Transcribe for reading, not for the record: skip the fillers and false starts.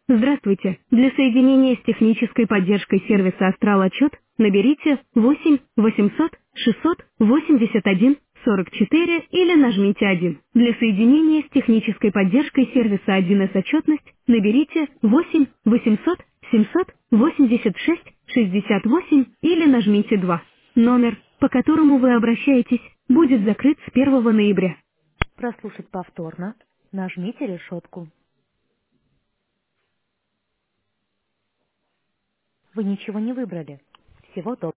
Здравствуйте. Для соединения с технической поддержкой сервиса «Астрал Отчет» наберите 8 800 681 44 или нажмите 1. Для соединения с технической поддержкой сервиса 1С Отчетность наберите 8 800 786 68 или нажмите 2. Номер, по которому вы обращаетесь, будет закрыт с 1 ноября. Прослушать повторно. Нажмите решетку. Вы ничего не выбрали. Всего доброго.